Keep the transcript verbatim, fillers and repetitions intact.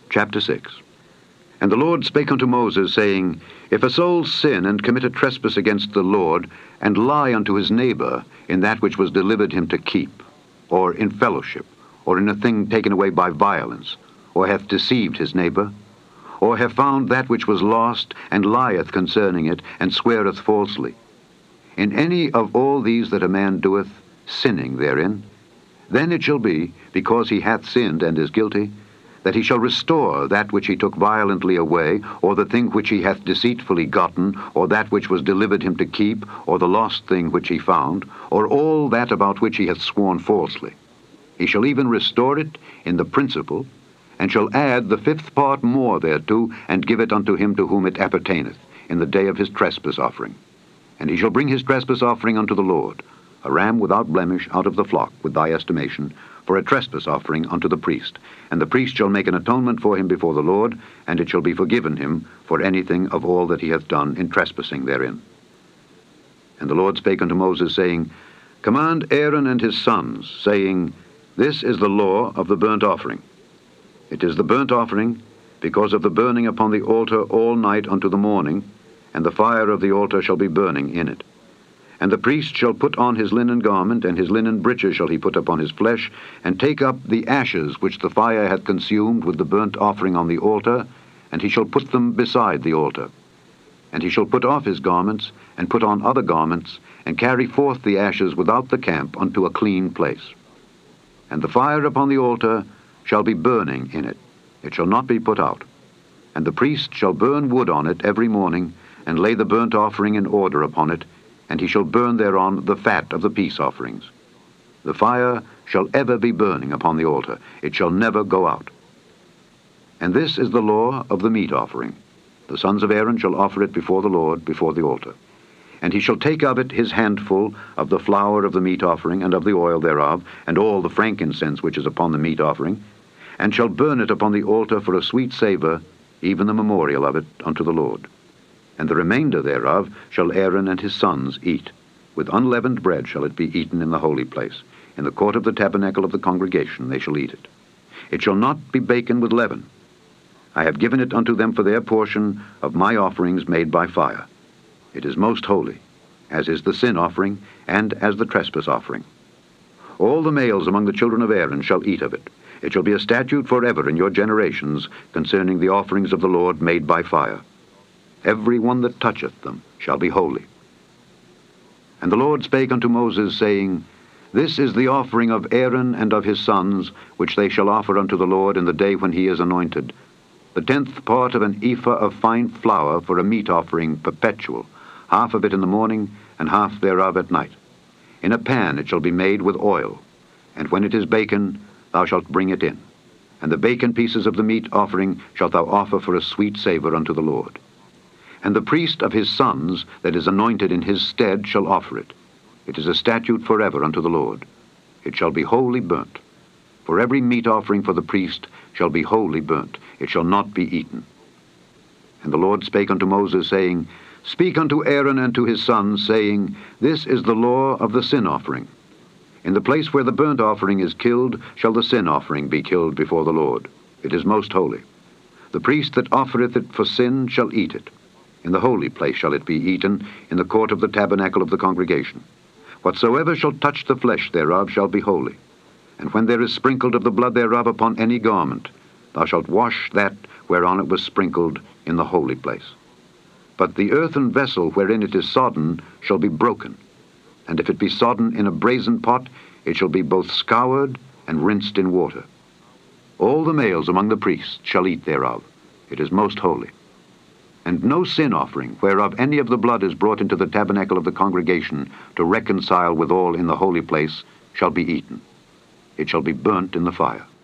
Chapter six. And the Lord spake unto Moses, saying, If a soul sin and commit a trespass against the Lord, and lie unto his neighbor in that which was delivered him to keep, or in fellowship, or in a thing taken away by violence, or hath deceived his neighbor, or have found that which was lost, and lieth concerning it, and sweareth falsely, in any of all these that a man doeth, sinning therein, then it shall be, because he hath sinned and is guilty, that he shall restore that which he took violently away, or the thing which he hath deceitfully gotten, or that which was delivered him to keep, or the lost thing which he found, or all that about which he hath sworn falsely. He shall even restore it in the principal, and shall add the fifth part more thereto, and give it unto him to whom it appertaineth, in the day of his trespass offering. And he shall bring his trespass offering unto the Lord, a ram without blemish out of the flock, with thy estimation, for a trespass offering unto the priest. And the priest shall make an atonement for him before the Lord, and it shall be forgiven him for anything of all that he hath done in trespassing therein. And the Lord spake unto Moses, saying, Command Aaron and his sons, saying, This is the law of the burnt offering. It is the burnt offering, because of the burning upon the altar all night unto the morning, and the fire of the altar shall be burning in it. And the priest shall put on his linen garment, and his linen breeches shall he put upon his flesh, and take up the ashes which the fire hath consumed with the burnt offering on the altar, and he shall put them beside the altar. And he shall put off his garments, and put on other garments, and carry forth the ashes without the camp unto a clean place. And the fire upon the altar shall be burning in it, it shall not be put out. And the priest shall burn wood on it every morning, and lay the burnt offering in order upon it, and he shall burn thereon the fat of the peace offerings. The fire shall ever be burning upon the altar, it shall never go out. And this is the law of the meat offering. The sons of Aaron shall offer it before the Lord, before the altar. And he shall take of it his handful of the flour of the meat offering, and of the oil thereof, and all the frankincense which is upon the meat offering, and shall burn it upon the altar for a sweet savour, even the memorial of it unto the Lord. And the remainder thereof shall Aaron and his sons eat. With unleavened bread shall it be eaten in the holy place. In the court of the tabernacle of the congregation they shall eat it. It shall not be baken with leaven. I have given it unto them for their portion of my offerings made by fire. It is most holy, as is the sin offering, and as the trespass offering. All the males among the children of Aaron shall eat of it. It shall be a statute forever in your generations concerning the offerings of the Lord made by fire. Every one that toucheth them shall be holy. And the Lord spake unto Moses, saying, This is the offering of Aaron and of his sons, which they shall offer unto the Lord in the day when he is anointed. The tenth part of an ephah of fine flour for a meat offering perpetual, half of it in the morning, and half thereof at night. In a pan it shall be made with oil, and when it is baken, thou shalt bring it in. And the baken pieces of the meat offering shalt thou offer for a sweet savour unto the Lord. And the priest of his sons that is anointed in his stead shall offer it. It is a statute forever unto the Lord. It shall be wholly burnt. For every meat offering for the priest shall be wholly burnt. It shall not be eaten. And the Lord spake unto Moses, saying, Speak unto Aaron and to his sons, saying, This is the law of the sin offering. In the place where the burnt offering is killed shall the sin offering be killed before the Lord. It is most holy. The priest that offereth it for sin shall eat it. In the holy place shall it be eaten, in the court of the tabernacle of the congregation. Whatsoever shall touch the flesh thereof shall be holy. And when there is sprinkled of the blood thereof upon any garment, thou shalt wash that whereon it was sprinkled in the holy place. But the earthen vessel wherein it is sodden shall be broken. And if it be sodden in a brazen pot, it shall be both scoured and rinsed in water. All the males among the priests shall eat thereof. It is most holy. And no sin offering, whereof any of the blood is brought into the tabernacle of the congregation to reconcile with all in the holy place, shall be eaten. It shall be burnt in the fire.